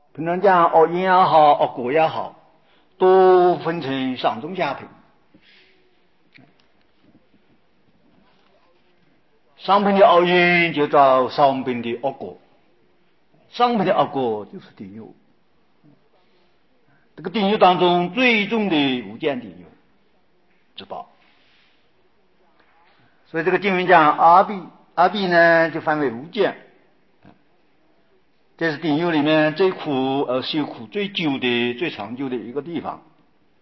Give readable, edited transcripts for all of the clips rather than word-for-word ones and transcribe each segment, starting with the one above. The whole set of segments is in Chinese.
平常讲恶因也好，恶果也好，都分成上中下品。上品的恶因就叫上品的恶果，上品的恶果就是地狱。这个地狱当中最重的无间地狱之报。所以这个经文讲阿鼻呢就翻为无间，这是地狱里面最苦受苦最久的最长久的一个地方。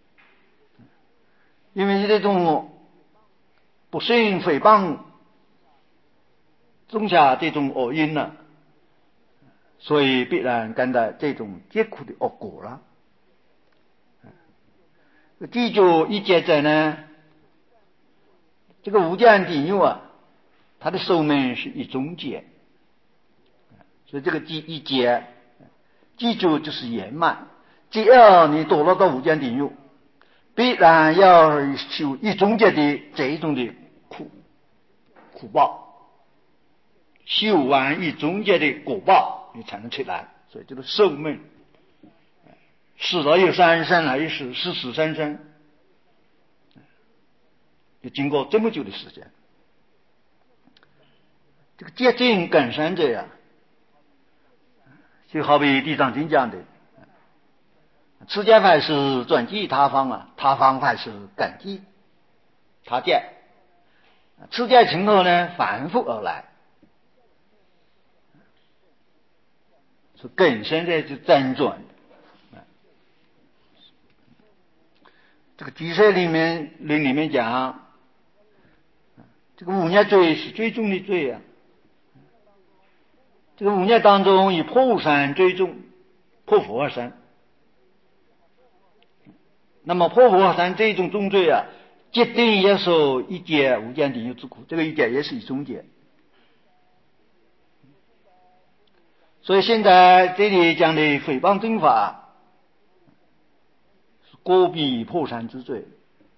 因为这种不信诽谤种下这种恶因了，所以必然感到这种极苦的恶果了。第九一劫者呢，这个无间地狱啊，它的寿命是一中劫，所以这个第一劫记住就是圆满。只要你堕落到无间地狱，必然要受一中劫的这一种的苦报，修完一中劫的果报，你才能出来。所以这个寿命，死了有3生，还有死3生，就经过这么久的时间。这个戒定更深者呀，就好比地藏经讲的，持戒法是转记他方啊，他方法是感激他戒。持戒情后呢，反复而来，是更深的就增转。这个居舍里面讲，这个五孽罪是最重的罪啊。这个五孽当中以破三最重，破佛和三。那么破佛和三这种重罪啊，决定要受一劫无间地狱之苦，这个一劫也是一中劫。所以现在这里讲的诽谤正法是过彼破三之罪。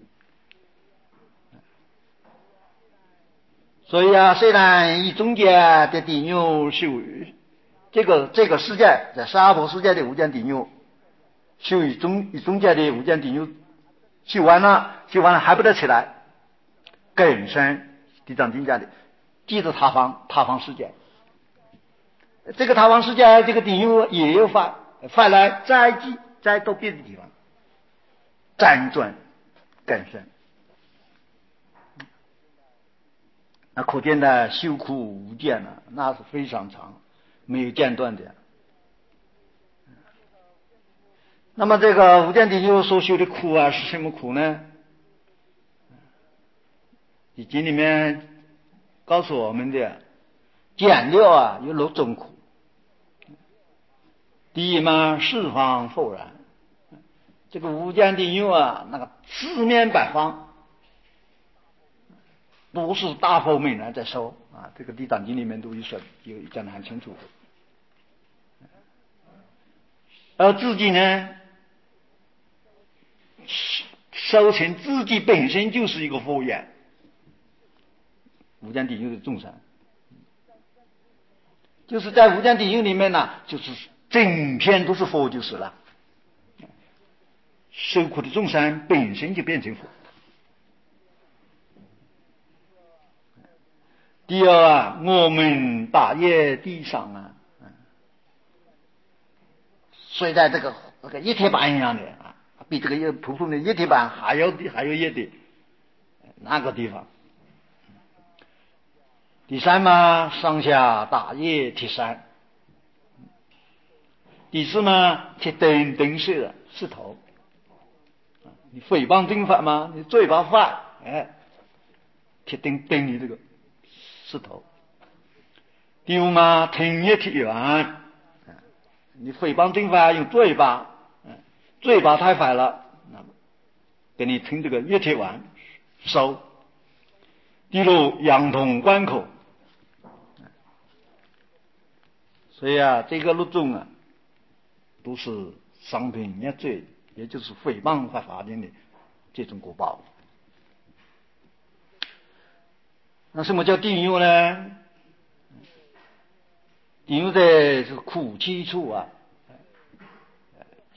所以啊，虽然一中劫的地狱受这个世界，在娑婆世界的无间地狱修一中劫的无间地狱修完了还不得起来，更深地藏经讲的记着他方世界。这个他方世界这个地狱也有翻来再到别的地方辗转更深。那可见的修苦无间了，那是非常长，没有间断的。那么这个无间地狱所修的苦啊，是什么苦呢？《经》里面告诉我们的，简略啊有6种苦。第一嘛，四方复然，这个无间地狱啊，那个四面八方都是大佛美男在收啊，这个《地藏经》里面都有讲得很清楚。而自己呢，收成自己本身就是一个佛眼，无间地狱的众生，就是在无间地狱里面呢，就是整片都是佛就是了。受苦的众生本身就变成佛。第二啊，我们大业地上啊，睡在这个一铁板一样的啊，比这个普通的一铁板还要热的那个地方。第三嘛，上下大业铁山。第四嘛，铁灯色石头。你诽谤正法嘛，你嘴巴坏，铁灯你这个石头。第五嘛，听业铁圆。你诽谤正法用嘴巴，嘴巴太坏了，那么给你听这个月铁丸收。第六，阳通关口。所以啊，这个6种啊，都是商品业罪，也就是诽谤法典的这种果报。那什么叫地狱呢？地狱的是苦七处啊，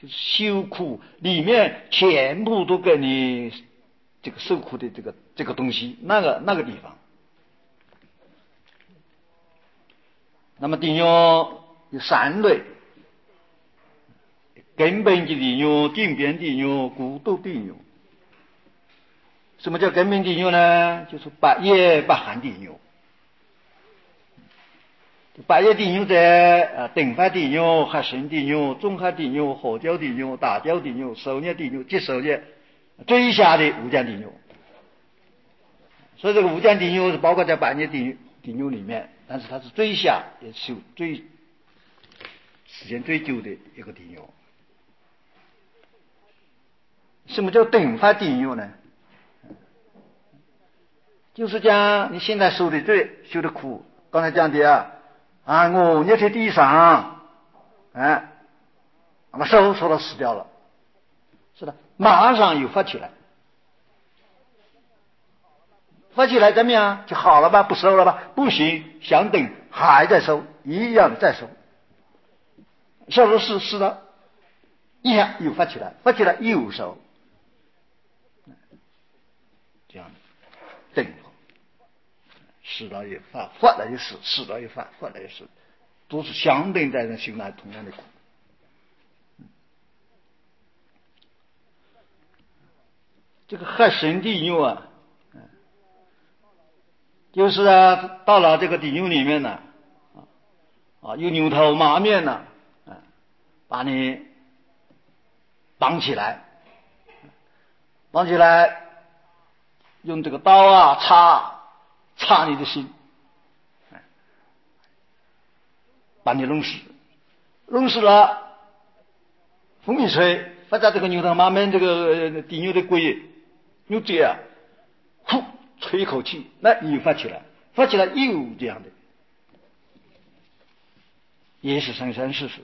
就是修苦里面全部都给你这个受苦的这个东西，那个地方。那么地狱有三类：根本的地狱、定边地狱、孤独地狱。什么叫根本地狱呢？就是百业不含地狱。百业地狱在等发地狱、合神地狱、综合地狱、合教地狱、大教地狱、受业地狱、即受业最下的无间地狱。所以这个无间地狱是包括在百业地狱里面，但是它是最下也是时间最久的一个地狱。什么叫等发地狱呢？就是讲你现在受的罪、受的苦，刚才讲的我捏在地上，把手说到死掉了，是的，马上又发起来，发起来怎么样？就好了吧？不收了吧？不行，想等还在收，一样的再收，收了是的，一下又发起来，发起来又收，这样等。死了也发，发了也死，死了也发，发了也死，都是相等在人心来同样的苦。这个合神地狱就是到了这个地狱里面呢，有牛头马面呢，把你绑起来，用这个刀插你的心，把你弄死了，风一吹，发在这个牛头马面这个地狱的鬼又这样，吹一口气，那又发起来又这样的，也是生生世世。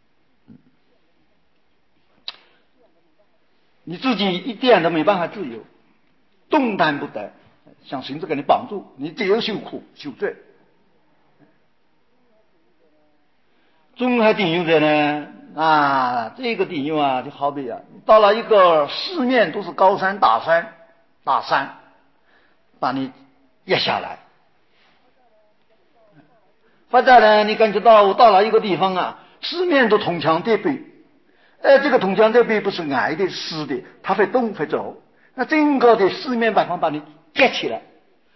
你自己一点都没办法自由，动弹不得，像绳子给你绑住，你只有受苦受罪。综合地狱者呢，这个地狱就好比到了一个四面都是高山大山，把你压下来。发展呢，你感觉到我到了一个地方四面都铜墙铁壁，这个铜墙铁壁不是矮的死的，它会动会走，那整个的四面八方把你夹起来，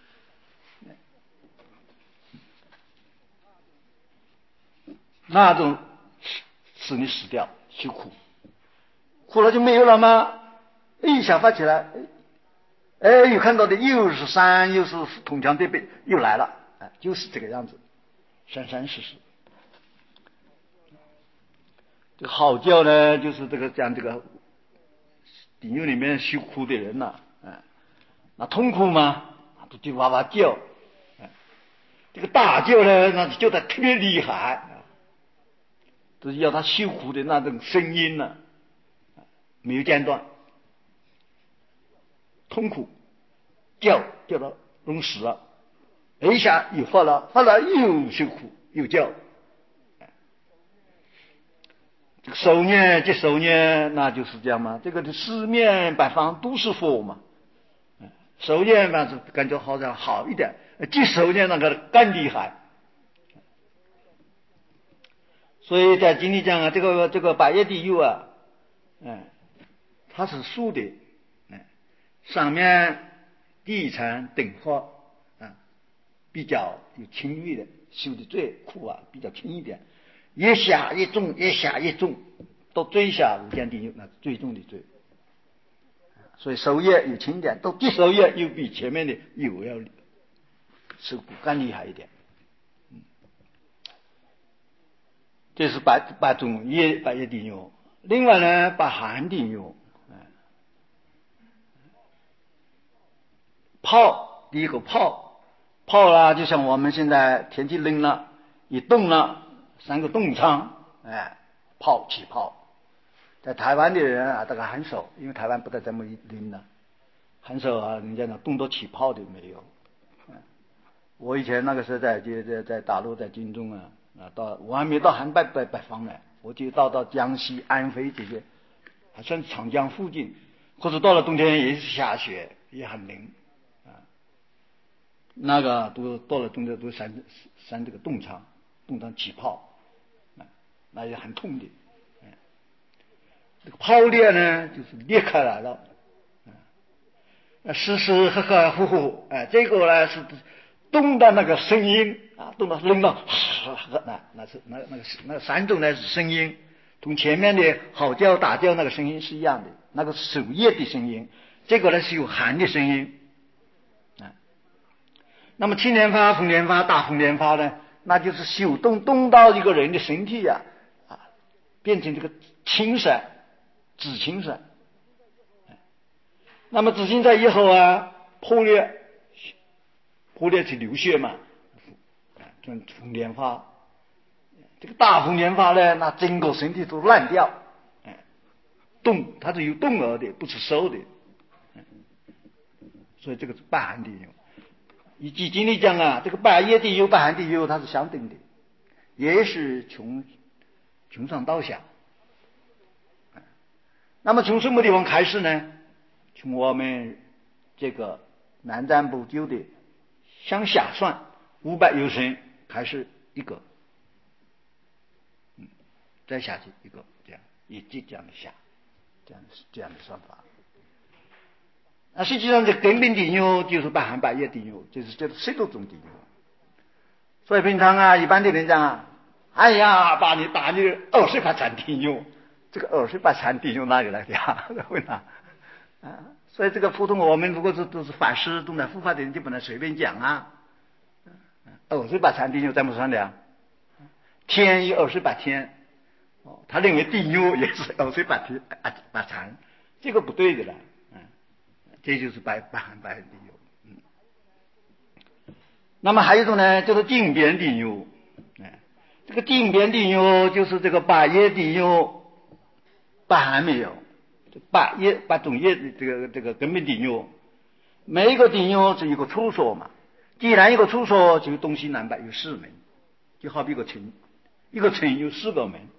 那种使你死掉受苦，苦了就没有了吗？一下发起来，又看到的又是山又是铜墙铁壁又来了，就是这个样子，生生世世。这个好教呢，就是这个讲这个地狱里面受苦的人那痛苦嘛，都就哇哇叫，这个大叫呢，那叫得特别厉害，就是要他受苦的那种声音没有间断，痛苦叫到弄死了，一下又发了又受苦又叫。这个受念即受念，那就是这样嘛。这个的四面八方都是佛嘛。受念嘛是感觉好像好一点，即受念那个更厉害。所以在经里讲这个百业地狱它是竖的，上面第一层等发比较有轻微的，受的最苦比较轻一点。越下越重，越下越重，到最下无间地狱，那最重的罪。所以受业有轻点，到第受业又比前面的又要受苦更厉害一点。这是八种百业地狱。另外呢，八寒地狱，泡第一个泡就像我们现在天气冷了，一冻了。三个冻疮，起泡，在台湾的人大概很少，因为台湾不得这么冷了，很少人家冻到起泡的没有。我以前那个时候在大陆在军中我还没到韩北方呢，我就到江西安徽这些还算长江附近，或者到了冬天也是下雪，也很冷啊。那个都到了冬天都扇这个冻疮起泡，那也很痛的。这个泡裂呢，就是裂开来了，湿湿呵呵呼呼，这个呢是冻的那个声音啊，冻到冷到那三种呢是声音，同前面的嚎叫打叫那个声音是一样的，那个是手液的声音，这个呢是有寒的声音啊。那么青莲花、红莲花、大红莲花呢，那就是手冻到一个人的身体呀，变成这个青色。紫青色，那么紫青色以后啊，破裂去流血嘛，红莲花，这个大红莲花呢，那整个身体都烂掉，冻，它是有冻额的，不是收的，所以这个是半寒地狱。以基经里讲啊，这个半夜地狱、半寒地狱它是相等的，也是从上到下。那么从什么地方开始呢？从我们这个南瞻部就的向下算500有深开始一个，再下去一个，这样一级这样的下，这样的算法。那实际上这根本地狱就是半寒半夜地狱，就是这10多种地狱。所以平常啊，一般的人讲啊，哎呀，把你打你28禅地狱。这个28禅地狱哪里来的呀？问他所以这个普通我们如果都是法师都来护法的人，就不能随便讲啊。28禅地狱怎么算的呀？天有28天，他认为地狱也是28禅，这个不对的了。这就是半寒半夜地狱。那么还有一种呢，叫做近边地狱。这个近边地狱就是这个半夜地狱。半寒没有，八种业的这个根本地狱，每一个地狱是一个处所嘛。既然一个处所，就东西南北有4门，就好比一个城有4个门。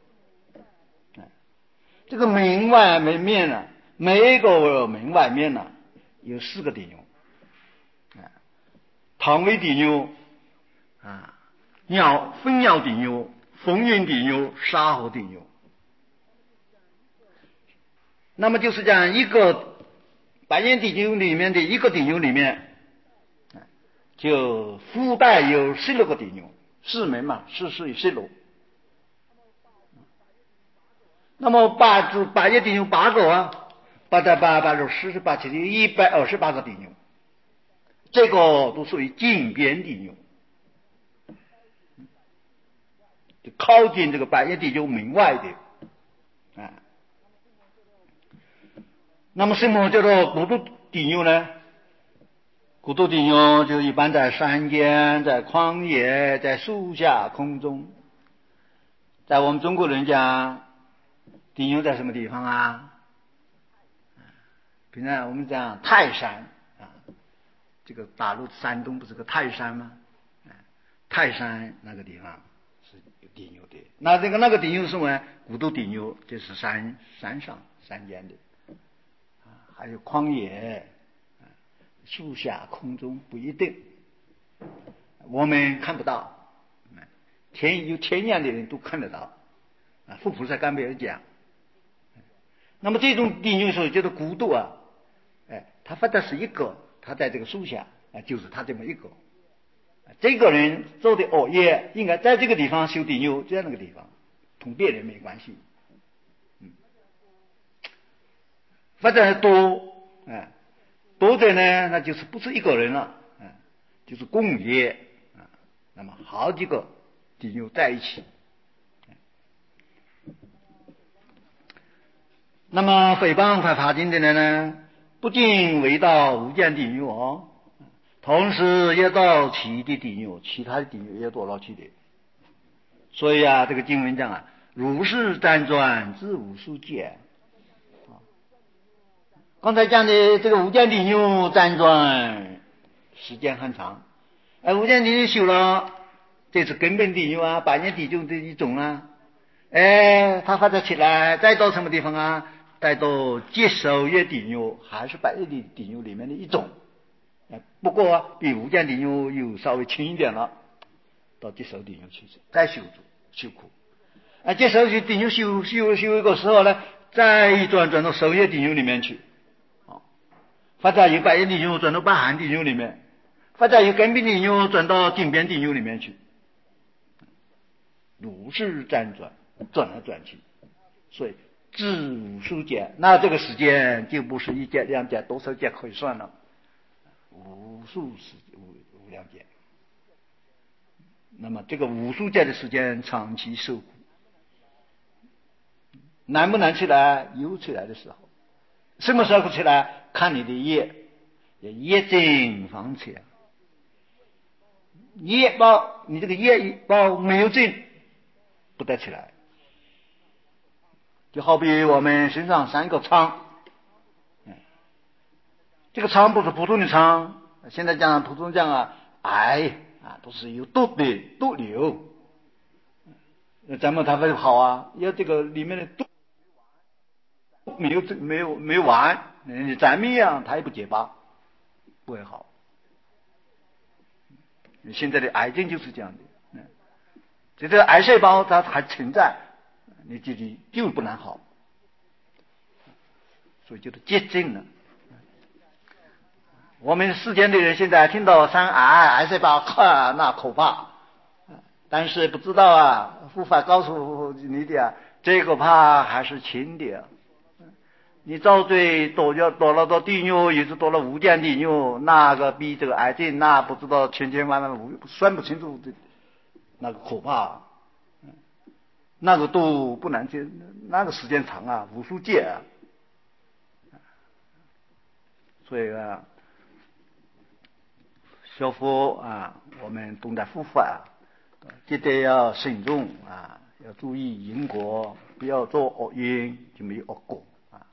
这个门外门面呢，每一个门外面呢有4个地狱，唐微地狱蜂鸟地狱、风云地狱、沙河地狱。那么就是讲一个半夜地狱里面的一个地狱里面，就附带有16个地狱，4门嘛，4有16。那么半夜地狱8个啊，8加8 48，其实128个地狱，这个都属于近边地狱，就靠近这个半夜地狱门外的。那么什么叫做孤独地狱呢？孤独地狱就一般在山间、在旷野、在树下、空中。在我们中国人讲，地狱在什么地方啊？平常我们讲泰山这个大陆山东不是个泰山吗？泰山那个地方是有地狱的。那个地狱是什么？孤独地狱，就是山上山间的。还有旷野、树下、空中不一定，我们看不到。有天眼的人都看得到，佛菩萨刚没有讲。那么这种地狱所叫做孤独啊，他发的是一个，他在这个树下就是他这么一个。这个人做的恶业，应该在这个地方修地狱，在那个地方，同别人没关系。发展多，多的呢，那就是不是一个人了，就是共业，那么好几个地狱在一起。那么诽谤快发经的人呢，不仅为到无间地狱同时也到其的地狱，其他的地狱也堕落去的。所以这个经文讲如是辗转，自无数界。刚才讲的这个无间地狱辗转时间很长，无间地狱修了，这是根本地狱半夜地狱的一种他发展起来，再到什么地方带到接受叶顶牛还是百叶顶牛里面的一种，不过比无间顶牛又稍微轻一点了，到接受顶牛去再修苦。接受顶牛修一个时候呢，再转到受叶顶牛里面去，或者由百叶顶牛转到百寒顶牛里面，或者由根本顶牛转到顶边顶牛里面去，如是辗转来转去，所以至无数劫，那这个时间就不是一劫两劫多少劫可以算了，无量劫。那么这个无数劫的时间长期受苦，难不难起来？有起来的时候，什么时候起来？看你的业正放起来，业报你这个业报没有正，不得起来。就好比我们身上3个疮，这个疮不是普通的疮，现在讲普通讲癌都是有毒瘤，咱们它会好啊，要这个里面的毒没有完，咱们一样它也不结疤，不会好。现在的癌症就是这样的，这个癌细胞它还存在，你自己就不能好，所以就是结症了。我们世间的人现在听到生癌细胞，那可怕，但是不知道佛法告诉你的这个怕还是轻的。你遭罪多了到地狱，也是多了无间地狱，那个比这个癌症那不知道千万算不清楚的，那个可怕，那个都不难接，那个时间长无数劫所以学佛我们懂得佛法记得要慎重要注意因果，不要做恶因，就没有恶果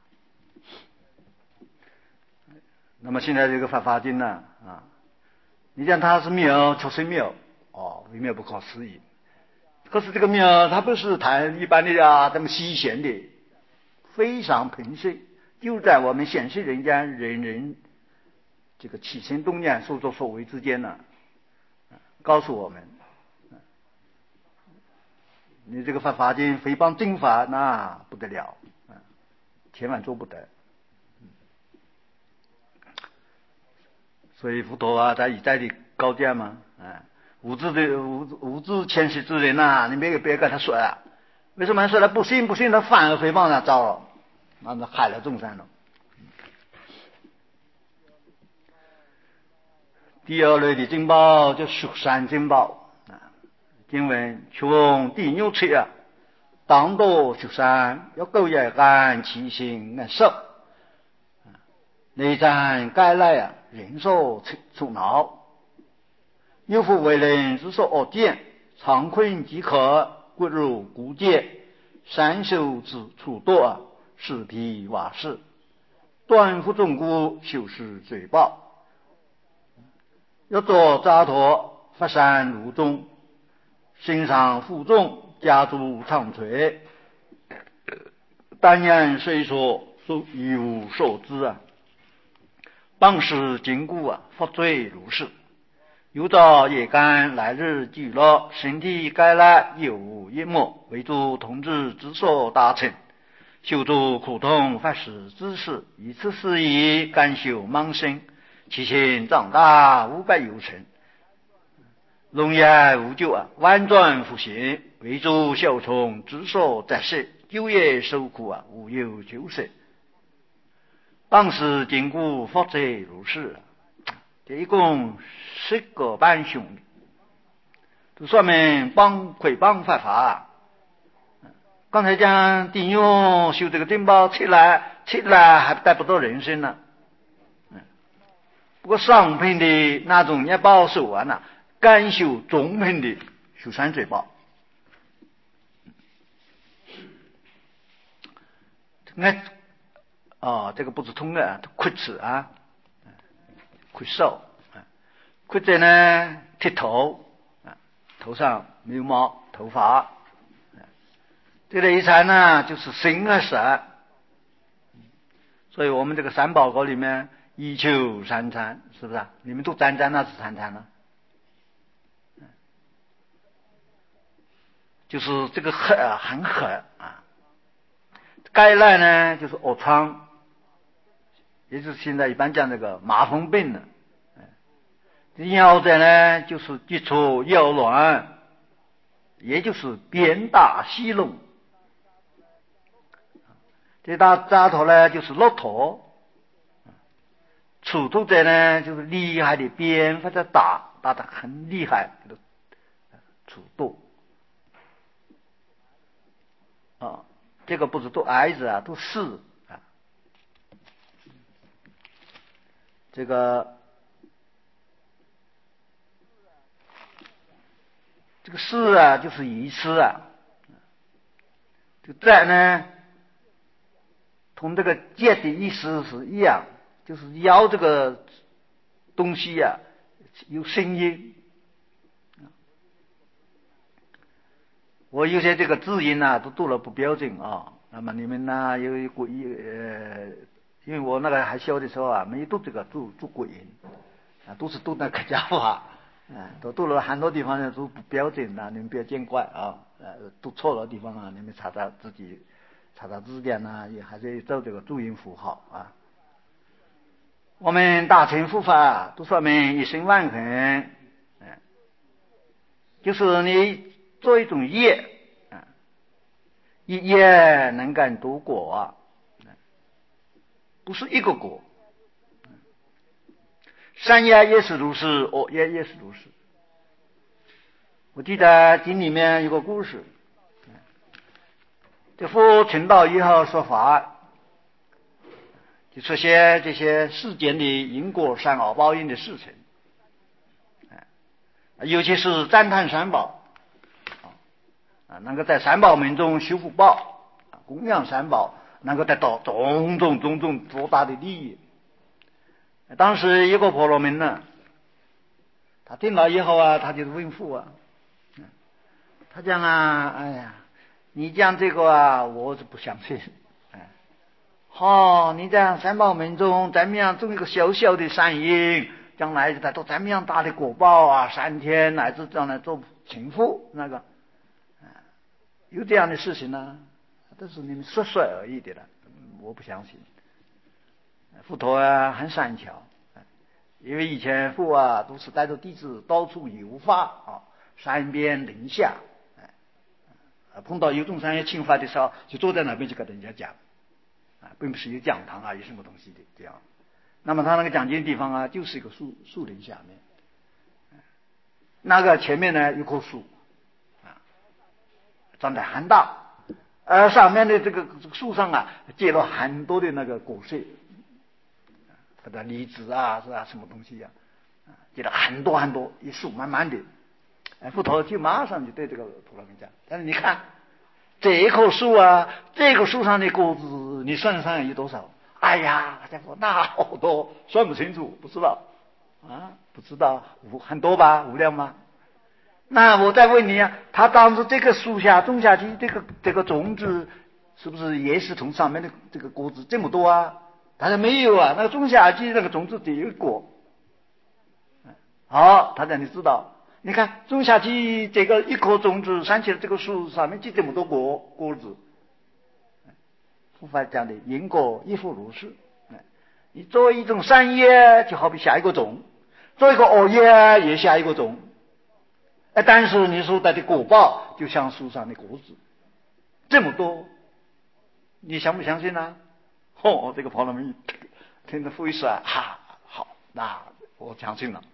那么现在这个法经呢你讲它是妙，确实妙微妙不可思议。可是这个妙，它不是谈一般的这么稀闲的，非常平实，就在我们现实人间人人这个起心动念、所作所为之间呢，告诉我们，你这个法经诽谤正法，那不得了千万做不得。所以佛陀他一再的告诫嘛，无知谦虚之人你别跟他说为什么说他不信他反而诽谤他糟了，那害了众生了。第二类的珍宝叫蜀山珍宝经文从第六册当到蜀山要够也干其心难受内战该来人受阻挠，有夫为人之所恶见，常困即可，骨如骨节，三手之处多尸皮瓦石，断腹中骨，修饰罪报。要做扎陀，发山如中，身上负重，家族长垂，但言虽说一无所知当时经过发罪如是，有朝夜干来日俱乐，身体该来有无一末，为诸同志之所达成，修诸苦痛发誓之事，以此事宜甘修盲生，其心长大500有成，龙颜无咎婉转复行，为诸小虫之所在世，久夜受苦无有救世。当时经过发罪如是这一共10个半兄弟，就说明诽谤犯法刚才讲地狱修这个珍宝起来还带不到人身呢不过上品的那种业报手甘修中品的修三罪报这个不是通的亏齿亏手亏者呢剃头头上没有毛头发这个遗产呢就是生死所以我们这个三宝歌里面一求三参，是不是啊？你们读三参那是三参了，就是这个很狠啊。该赖呢就是恶疮，也就是现在一般讲这个麻风病的。腰在呢就是急促腰软，也就是鞭打息怒。这打扎头呢就是骆驼，处度者呢就是厉害的鞭或者打得很厉害的处度啊。这个不是读矮字啊，读士啊。这个士啊就是遗失啊。这个在呢同这个戒的意思是一样，就是腰这个东西啊有声音。我有些这个字音啊都读了不标准啊，那么你们呢因为我那个还小的时候啊没读这个读国音啊，都是读那客家话啊，都读了很多地方都不标准的，你们不要见怪啊。读错了地方啊，你们自己查字典啊，也还是照这个注音符号啊。我们大乘佛法都说明一生万恒，就是你做一种业，一业能干多果，不是一个果。善业也是如是，恶业也是如是。我记得经里面有个故事，这佛成道以后说法，就出现这些世间的因果善恶报应的事情，尤其是赞叹三宝能够在三宝门中修福报，供养三宝，能够得到种种多大的利益。当时一个婆罗门呢，他听了以后啊，他就问父啊，他讲啊，哎呀，你讲这个啊，我是不相信。你在三宝门中怎么样种一个小小的善因，将来得到怎么样大的果报啊，3天乃至将来做情妇那个，有这样的事情呢？都是你们说说而已的了，我不相信。佛陀啊很善巧，因为以前佛啊都是带着弟子到处游发山边林下，碰到有种商业侵犯的时候，就坐在那边就跟人家讲，并不是有讲堂啊，有什么东西的这样。那么他那个讲经的地方啊，就是一个树林下面，那个前面呢有棵树长得很大，而上面的这个树上啊结了很多的那个果实，或者梨子啊是吧，什么东西呀结了很多一树满满的。佛陀就马上就对这个婆罗门讲，但是你看这一棵树啊，这个树上的果子你算算有多少？哎呀，家伙那好多，算不清楚，不知道不知道很多吧，无量吗？那我再问你啊，他当时这个树下种下去这个种子，是不是也是从上面的这个果子这么多啊？他说没有啊，那个种下去那个种子只有一果。好，他让你知道，你看种下去这个一颗种子生起了这个树上面就这么多果子。佛法讲的因果亦复如是，你做一种善业就好比下一个种，做一个恶业也下一个种，但是你所得的果报就像树上的果子这么多，你相不相信呢？这个婆罗门听着佛一说好，那我相信了。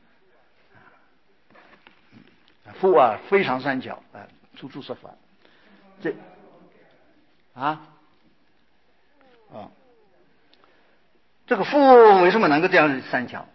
佛啊非常善巧处处说法。这这个佛为什么能够这样善巧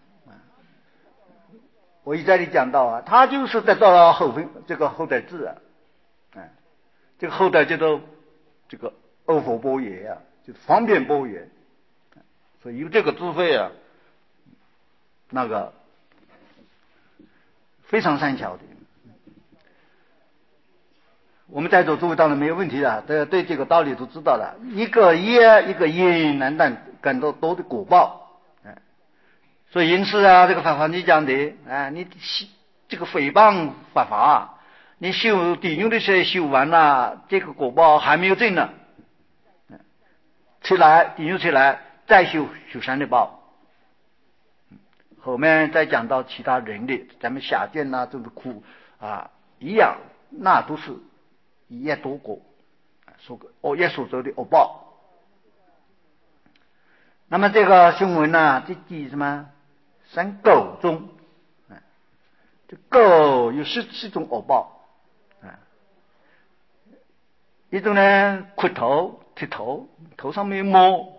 我一再的讲到他就是得到了这个后代智这个后代叫做这个阿佛波耶就是方便波耶，所以有这个智慧那个非常善巧的。 我们在座诸位当然没有问题的，对这个道理都知道了。一个业，一个因，难道更多的果报？所以因此啊，这个法华你讲的，你这个诽谤法华，你修地狱的时候修完了，这个果报还没有证呢，出来地狱出来再修善的报。后面再讲到其他人的，咱们下贱呐，这个苦啊，一样，那都是一业多果，恶业所得的恶报。那么这个新闻呢，这第什么三狗中，这狗有四种恶报，一种呢磕头剃头，头上没有毛。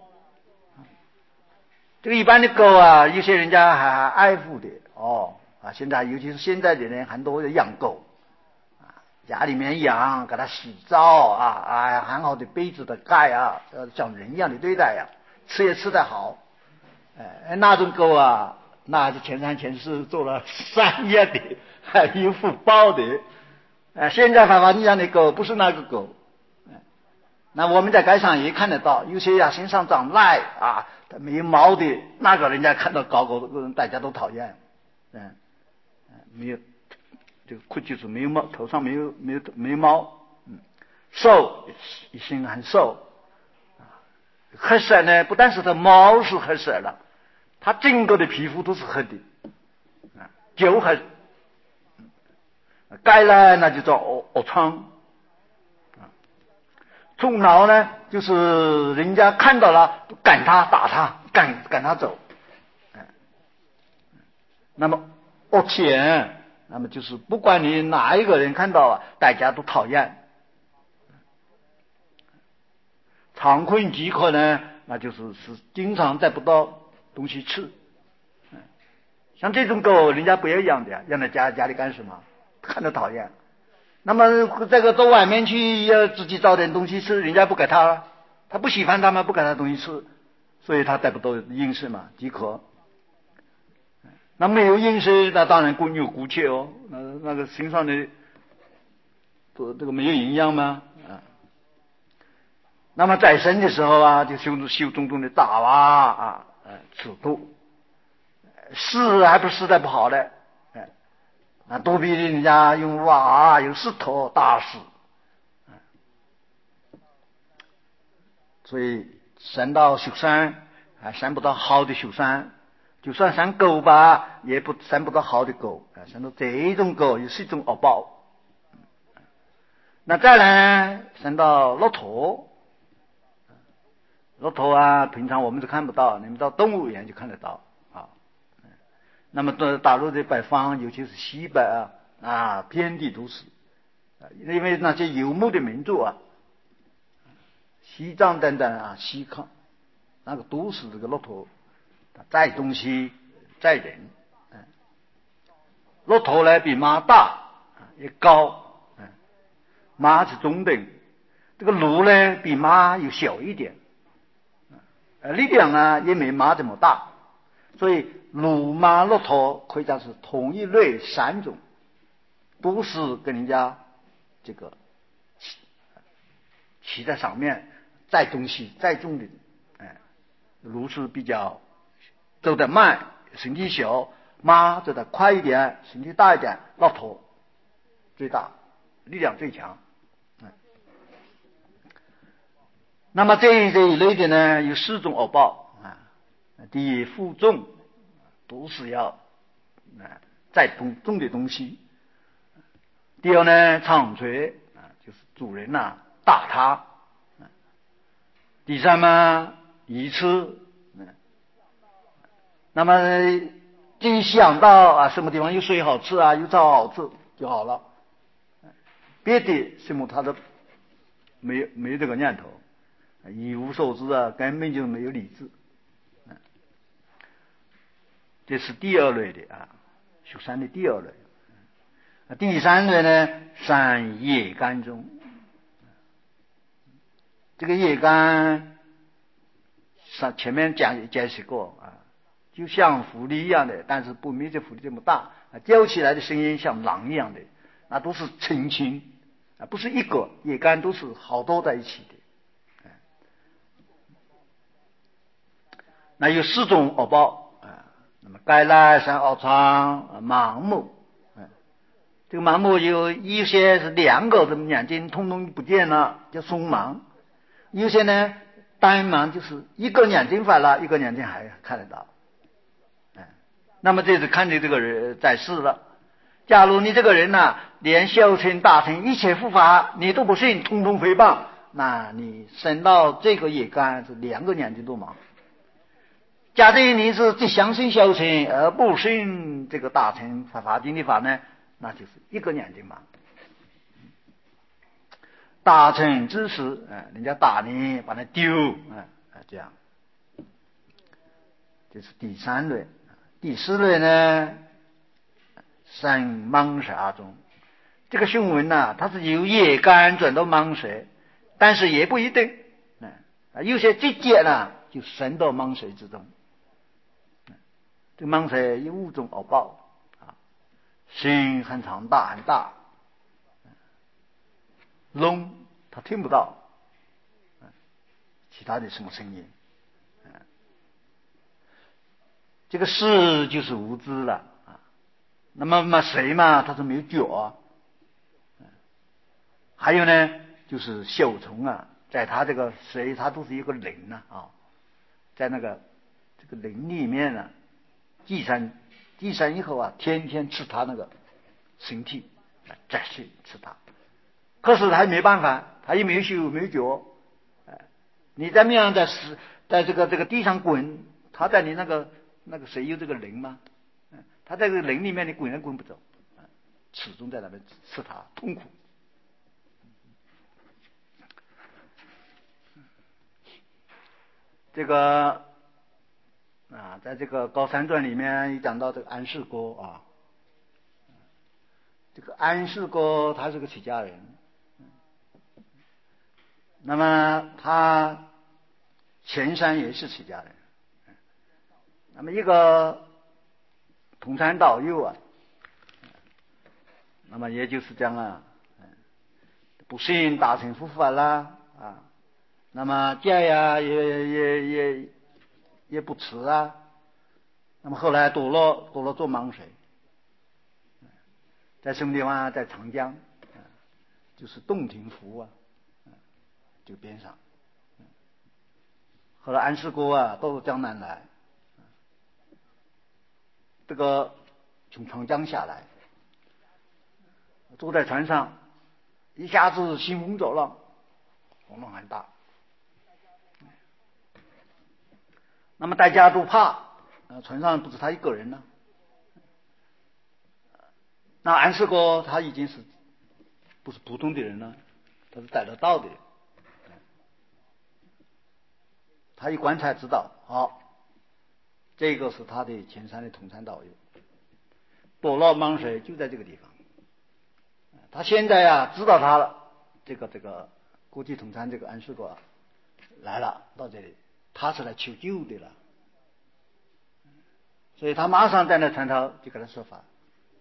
这个一般的狗啊，有些人家还爱护的现在尤其是现在的人很多养狗家里面养，给它洗澡很好的被子的盖像人一样的对待吃也吃得好，那种狗啊，那是前三前世做了善业的，还有福报的。现在法华经上的狗不是那个狗。那我们在街上也看得到，有些身上长癞没有毛的，那个人家看到高高的，大家都讨厌。没有这个哭就是没有毛，头上没有毛。瘦一身很瘦。黑色呢，不但是它毛是黑色的，它整个的皮肤都是黑的，就黑。该呢，那就叫恶疮。冲挠呢，就是人家看到了赶他打他，赶他走。那么恶犬，那么就是不管你哪一个人看到大家都讨厌。常困饥渴呢，那就是经常得不到东西吃。像这种狗，人家不要养的，养在家里干什么？看着讨厌。那么这个到外面去要自己找点东西吃，人家不给他，他不喜欢他们，不给他东西吃，所以他得不到饮食嘛，饥渴。那没有饮食，那当然有骨气那个身上的这个没有营养吗？那么在生的时候就修种种的大尺度，死还不是死得不好的。都比人家用用石头打死。所以生到修善生不到好的修善，就算生狗吧，也生不到好的狗生到这一种狗也是一种恶报。那再来生到骆驼。骆驼平常我们都看不到，你们到动物园就看得到那么大陆的北方，尤其是西北遍地都是，因为那些游牧的民族西藏等等西康，那个都是这个骆驼，它载东西载人。骆驼呢比马大也高，马是中等，这个鹿呢比马又小一点，力量也没马这么大，所以鹿马骆驼可以讲是同一类三种，都是跟人家这个骑在上面载东西载重的。鹿是比较走得慢，身体小，马走得快一点，身体大一点，骆驼最大，力量最强。那么这一类的呢，有四种恶报第一，负重，都是要载重的东西。第二呢，场锤就是主人打他。第三嘛，愚痴。那么一想到什么地方有水好吃有草好吃就好了，别的什么他都没有这个念头，一无所知根本就没有理智。这是第二类的修善的第二类。第三类呢，善业干中。这个业干前面解释过就像狐狸一样的，但是没这狐狸这么大，叫起来的声音像狼一样的，那都是澄清不是一个叶干，都是好多在一起的。那有4种恶报啊，那么该来生恶疮、盲目。这个盲目有一些是2个的眼睛通通不见了，叫松盲；有些呢单盲，就是一个眼睛坏了，一个眼睛还看得到。那么这是看你这个人在世了。假如你这个人呢，连小乘大乘一切佛法你都不信，通通诽谤，那你生到这个业干是2个眼睛都盲。假定你是只相信小乘而不信这个大乘法经的法呢，那就是1个眼睛盲。大乘之时，人家打你，把它丢，这样。这是第3类。第4类呢，生盲舌中。这个声闻呢，它是由业干转到盲舌，但是也不一定。有些直接呢就生到盲舌之中。这个盲舌有5种恶报啊，心很长大很大，聋他听不到其他的什么声音。这个视就是无知了啊。那么谁嘛，他是没有脚。还有呢，就是小虫啊，在他这个谁，他都是一个灵啊，在那个这个灵里面呢，寄生以后啊，天天吃他那个身体，再吃他。可是他没办法，他也没有手没有脚。你在面上在这个地上滚，他在你那个谁有这个灵吗？他在这个灵里面你滚也滚不走，始终在那边吃他痛苦。这个在这个高三传里面一讲到这个安世哥啊，这个安世哥他是个出家人，那么他前山也是出家人，那么一个同参导友啊，那么也就是这样啊，不信大乘佛法啦啊，那么戒呀也不持啊，那么后来堕落做盲水，在什么地方啊？在长江，就是洞庭湖这个边上。后来安世哥到江南来，这个从长江下来，坐在船上，一下子兴风作浪，风浪很大。那么大家都怕，船上不是他一个人呢。那安世哥他已经是不是普通的人了，他是逮得到的。他一观察知道，好，这个是他的前山的同参导友，堕落盲水就在这个地方。他现在知道他了，这个国际同参这个安世哥来了到这里，他是来求救的了，所以他马上在那船头就给他说法，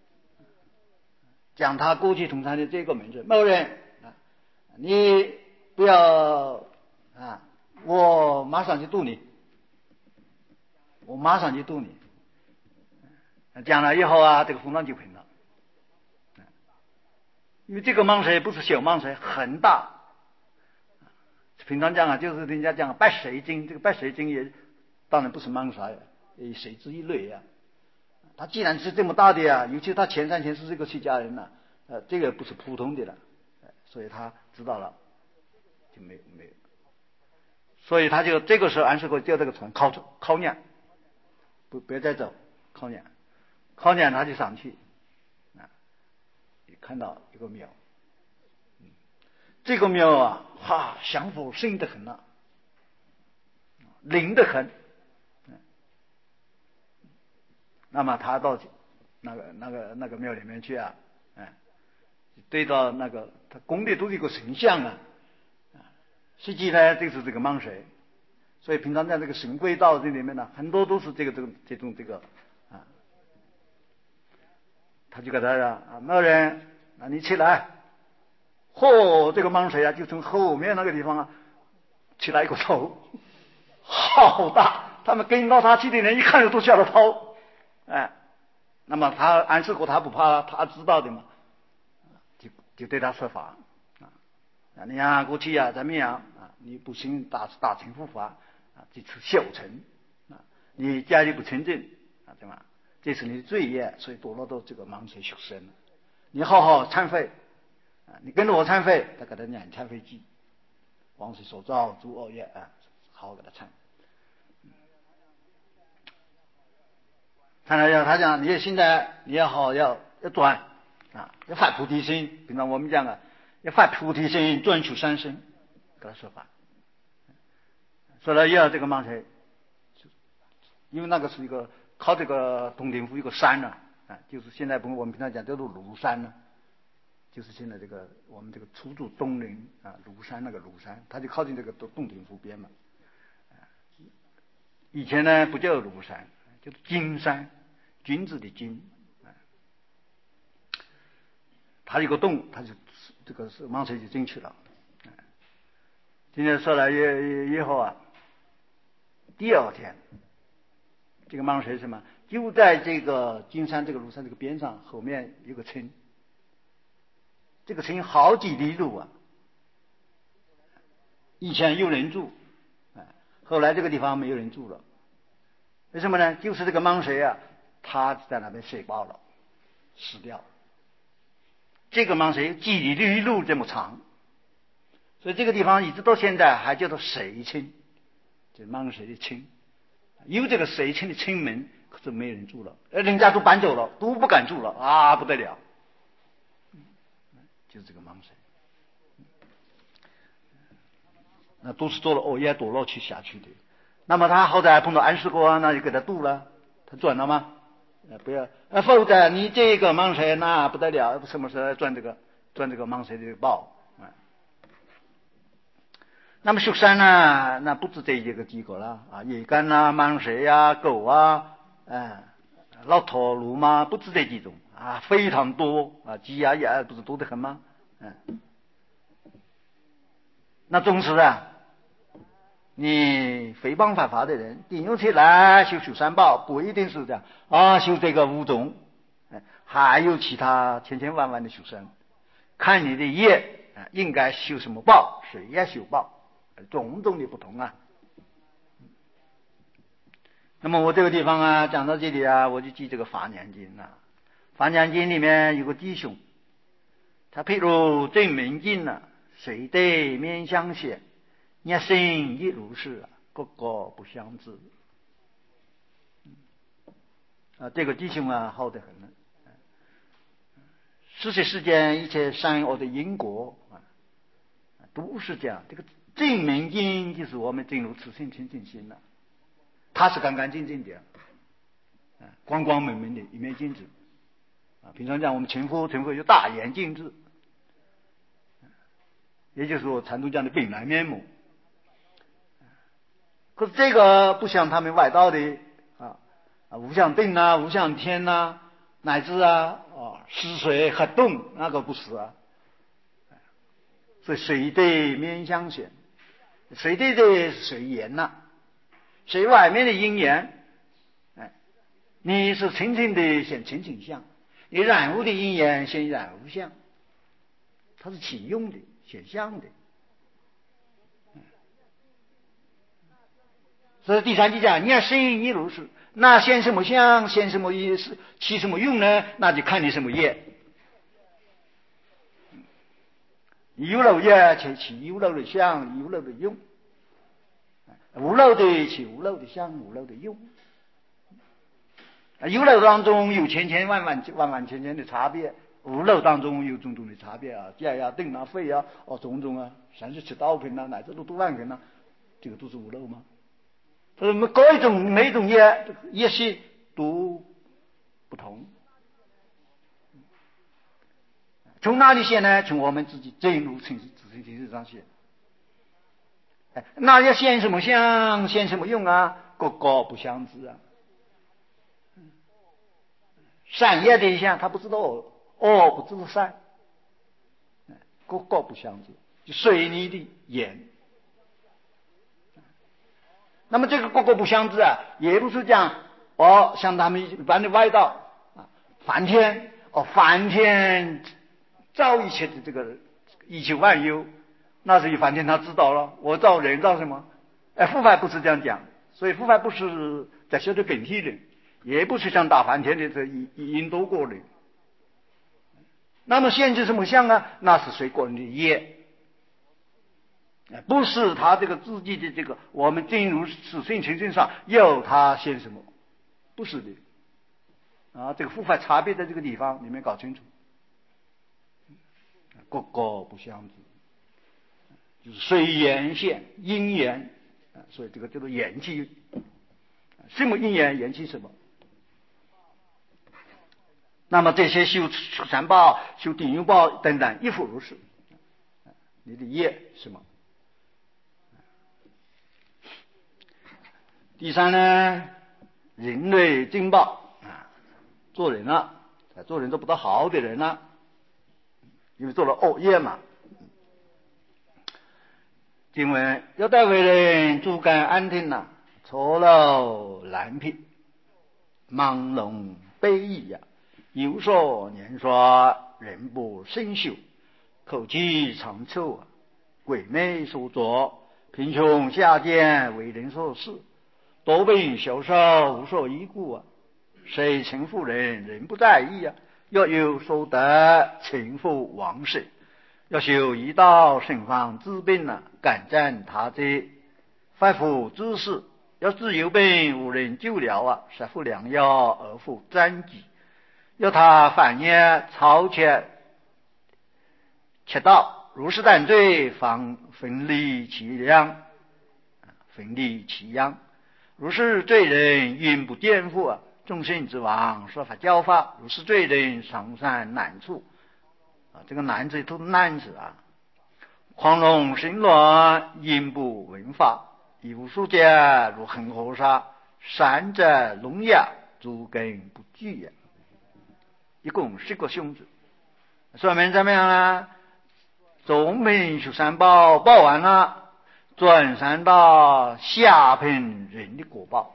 讲他国际同参的这个名字，某人你不要我马上去渡你，我马上去渡你。讲了以后这个风浪就平了。因为这个蟒蛇不是小蟒蛇，很大。平常讲就是人家讲白蛇精，这个白蛇精也当然不是蟒蛇，也蛇之一类它既然是这么大的尤其他前3前是这个出家人这个不是普通的了，所以他知道了，就没有。所以他就这个时候安世哥叫这个船靠撵，别再走，靠撵他就上去看到一个庙，这个庙香火盛得很了，灵得很。那么他到那个庙里面去对到那个他供的都是一个神像实际呢就是这个蟒蛇，所以平常在这个神归道这里面呢，很多都是这种他就给他某人你起来， 这个蟒蛇啊，就从后面那个地方啊，起来一个头，好大！他们跟到他去的人一看就都吓得跑。那么安世国他不怕，他知道的嘛，就对他说法你呀过去呀怎么样你不行大乘佛法这次小乘你家里不清净对吗？这是你的罪业，所以堕落到这个蟒蛇畜生。你好好忏悔你跟着我忏悔，他给他念忏悔记，往昔所造诸恶业好好给他忏。他讲你现在你要好要转要发菩提心，平常我们讲要发菩提心，专求三生，给他说法。说了要这个蟒蛇，因为那个是一个靠这个洞庭湖一个山就是现在我们平常讲叫做庐山就是现在这个我们这个出住东陵庐山那个庐山，它就靠近这个洞庭湖边嘛。以前呢不叫庐山，叫金山，君子的君它有个洞，它就这个是蟒蛇就进去了。今天说来以后第二天这个蟒蛇什么就在这个金山这个庐山这个边上，后面有个村，这个村好几里路以前有人住后来这个地方没有人住了。为什么呢？就是这个蟒蛇它在那边睡饱了死掉。这个蟒蛇有几里路这么长，所以这个地方一直到现在还叫做蛇村，这蟒蛇的村。有这个蛇村的村门，可是没人住了，人家都搬走了，都不敢住了不得了。就是这个蟒蛇那都是做了恶业堕落去下去的。那么他后来碰到安世国那就给他渡了，他转了吗？不要否则你这个蟒蛇那不得了，什么时候赚这个蟒蛇的报那么畜生呢，那不止这一个几个了野干蟒蛇狗老驼鹿嘛，不止这几种非常多鸡也不是多得很吗？那总是你诽谤犯法的人顶用起来修三宝，不一定是这样修这个五种还有其他千千万万的修生，看你的业应该修什么报，谁也修报，种种的不同那么我这个地方讲到这里我就记这个华严经华严经里面有个弟兄，他譬如正明经谁对面相显，一生亦如是个个不相知这个弟兄好得很世界世间一切善恶的因果都是这样。这个正明经就是我们进入自性清净心它是干干净净的光光明明的一面镜子平常讲我们成佛有大眼镜智，也就是说禅宗讲的本来面目。可是这个不像他们外道的无相定无相天乃至湿水黑洞，那个不是所以水对面相显，水对的水缘水外面的因缘你是清净的显清净相，你染污的因缘显染污相，它是起用的显相的所以第三句讲你要生亦如是，那现什么相，现什么意思，起什么用呢？那就看你什么业。有漏业且起有漏的相，有漏的用；无漏的起无漏的相，无漏的用。有漏当中有千千万万千千的差别，无漏当中有种种的差别戒定非种种37道品乃至都万品这个都是无漏吗？各一种每一种业性都不同。从哪里现呢？从我们自己真如自性体质上现。那要现什么相，现什么用个个不相知善业的相他不知道恶不知道善， 各个不相知，就水泥的眼。那么这个各个不相知啊，也不是讲像他们一般的外道啊，梵天梵天造一切的这个一切万有，那是梵天他知道了，我造人造什么？佛法不是这样讲，所以佛法不是在修的本体人，也不是像大梵天的这因多过人。那么现实什么相啊？那是随个人的业，不是他这个自己的这个我们进入实性情境上要他现什么，不是的啊。这个佛法差别在这个地方，你们搞清楚。各个不相知，就是随缘现因缘，所以这个叫做缘起。什么因缘缘起什么？那么这些修三宝、修顶用宝等等，亦复如是。你的业什么？第三呢，人类正报做人了，做人做不到好的人了，因为做了恶业嘛。经文要待为人诸感安定了，错漏难辟，盲聋悲意呀，有所年说，人不生修，口气长臭鬼魅所作，贫穷下贱为人所事，多病消瘦无所依故谁情妇人人不在意要有所得情妇亡世，要修一道身方治病感赞他者，发福之事，要治有病无人救了杀服良药而复沾己，要他反业超切切道，如是胆罪方分离其量，分离其殃。如是罪人因不颠覆众生之王说法教法，如是罪人上善难处这个难字都难字狂龙心乱因不闻法，以无数家如恒河沙，善者聋哑诸根不具一共10个凶字。说明怎么样呢？中品修三宝报完了，转三到下品人的果报。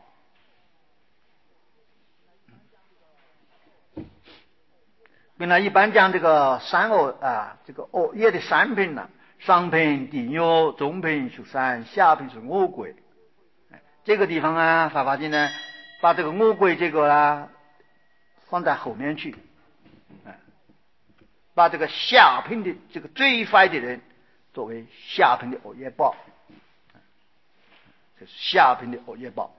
本来一般讲这个三恶这个恶业的三品上品地狱，中品修三，下品是恶鬼。这个地方法华经呢，把这个恶鬼这个放在后面去，把这个下品的这个最坏的人作为下品的恶业报，这是下品的恶业报。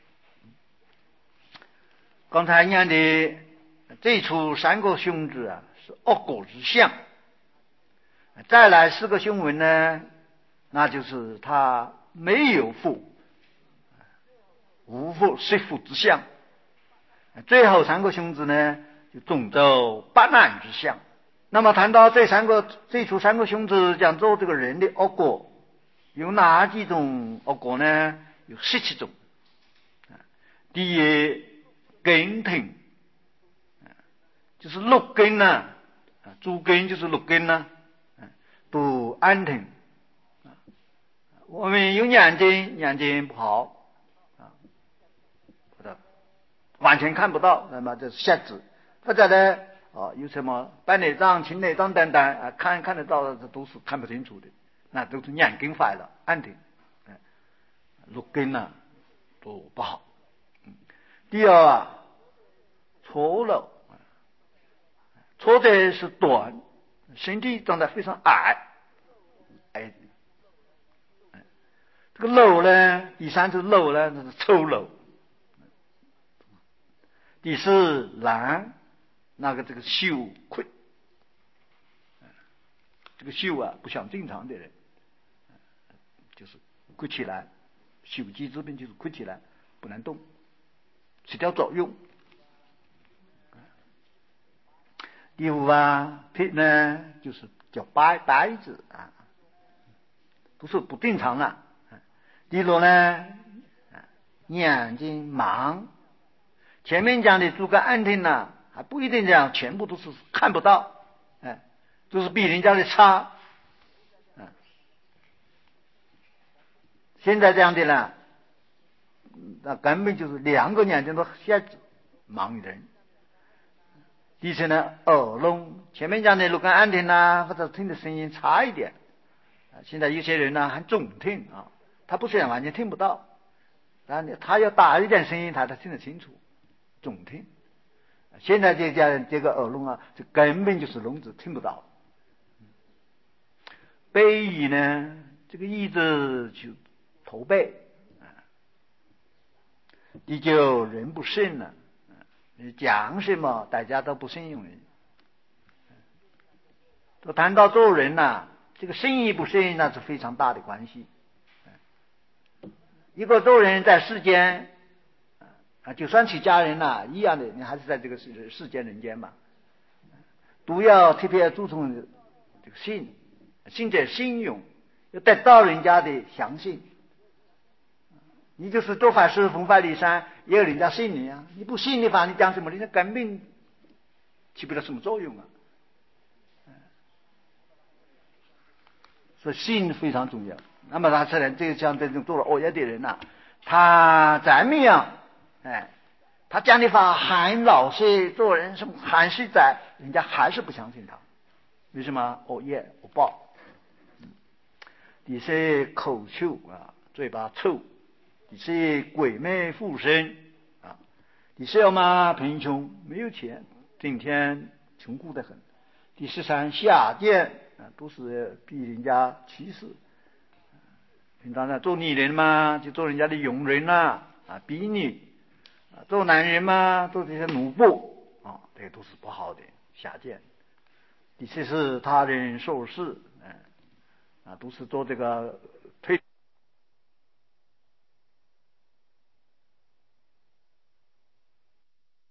刚才念的这出3个凶字是恶果之相，再来4个凶文呢，那就是他没有福，无福失福之相。最后3个凶字呢，就种走8难之相。那么谈到这出3个凶字讲做这个人的恶果，有哪几种恶果呢？有17种。第一，根疼，就是6根诸根就是6根不安定。我们有眼睛不好完全看不到，那么这是瞎子。或者呢有什么白内障、青内障等等看得到的都是看不清楚的，那都是眼根坏了，安定6根都不好。第二错漏，错的是短，身体长得非常矮。这个漏呢，第3是漏呢，这是丑陋。第4懒，那个这个羞愧，这个羞不像正常的人，就是跪起来，羞肌之病就是跪起来不能动，起到作用。第5癖呢，就是叫呆子都是不正常了。第6呢，眼睛盲。前面讲的诸根安定还不一定讲全部都是看不到，都是比人家的差， 现在这样的呢，那根本就是2个眼睛都瞎子盲人。第三呢，耳聋，前面讲的如果安听啊，或者听的声音差一点，现在有些人呢还总听啊，他不是完全听不到，但他要大一点声音，他才听得清楚，总听。现在这个耳聋啊，这根本就是聋子，听不到。背语呢，这个意字就驼背。第9，人不信了，讲什么大家都不信用人。都谈到做人呐，这个信与不信那是非常大的关系。一个做人在世间就算起家人呐，一样的，你还是在这个世间人间嘛，都要特别注重这个信，信者信用，要得到人家的相信。你就是做法事逢法利山，也有人家信你啊。你不信的话，你讲什么，人家根本起不了什么作用啊。所以信非常重要。那么他这个像这种做了恶业的人呐，他怎么样？他讲的话很老实，做人是很实在，人家还是不相信他。为什么？恶业恶报。第四，口臭嘴巴臭。第四，鬼魅附身第四嘛，贫穷没有钱，整天穷苦得很。第13，下贱都是被人家歧视。平常呢，做女人嘛，就做人家的佣人婢女做男人嘛，做这些奴仆这个都是不好的，下贱。第14，他人受事都是做这个